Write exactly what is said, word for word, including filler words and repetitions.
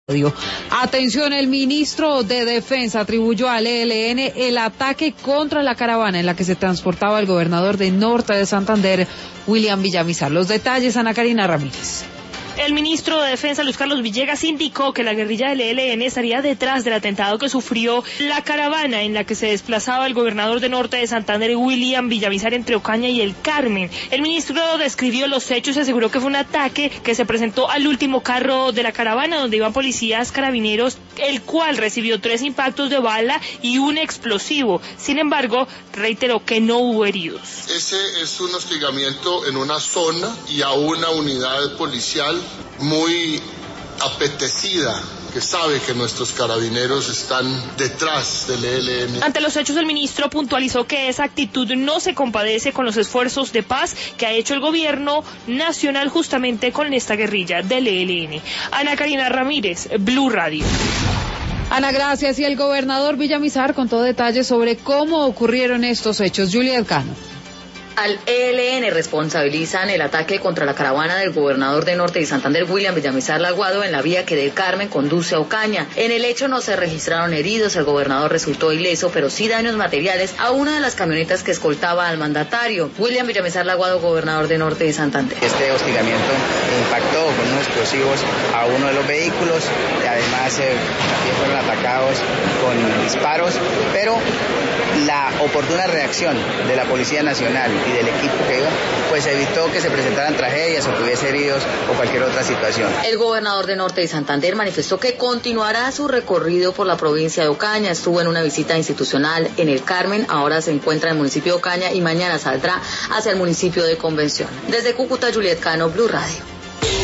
Atención, el ministro de Defensa atribuyó al E L N el ataque contra la caravana en la que se transportaba el gobernador de Norte de Santander, William Villamizar. Los detalles, Ana Karina Ramírez. El ministro de Defensa, Luis Carlos Villegas, indicó que la guerrilla del E L N estaría detrás del atentado que sufrió la caravana en la que se desplazaba el gobernador de Norte de Santander, William Villamizar, entre Ocaña y El Carmen. El ministro describió los hechos y aseguró que fue un ataque que se presentó al último carro de la caravana, donde iban policías carabineros, el cual recibió tres impactos de bala y un explosivo. Sin embargo, reiteró que no hubo heridos. Ese es un hostigamiento en una zona y a una unidad policial muy apetecida, que sabe que nuestros carabineros están detrás del E L N. Ante los hechos, el ministro puntualizó que esa actitud no se compadece con los esfuerzos de paz que ha hecho el gobierno nacional justamente con esta guerrilla del E L N. Ana Karina Ramírez, Blue Radio. Ana, gracias. Y el gobernador Villamizar contó detalles sobre cómo ocurrieron estos hechos. Julia Elcano. Al E L N responsabilizan el ataque contra la caravana del gobernador de Norte de Santander, William Villamizar Laguado, en la vía que del Carmen conduce a Ocaña. En el hecho no se registraron heridos, el gobernador resultó ileso, pero sí daños materiales a una de las camionetas que escoltaba al mandatario. William Villamizar Laguado, gobernador de Norte de Santander. Este hostigamiento impactó con unos explosivos a uno de los vehículos y además eh, también fueron atacados con disparos, pero la oportuna reacción de la Policía Nacional y del equipo que iba, pues evitó que se presentaran tragedias o que hubiese heridos o cualquier otra situación. El gobernador de Norte de Santander manifestó que continuará su recorrido por la provincia de Ocaña. Estuvo en una visita institucional en El Carmen, ahora se encuentra en el municipio de Ocaña y mañana saldrá hacia el municipio de Convención. Desde Cúcuta, Juliet Cano, Blue Radio.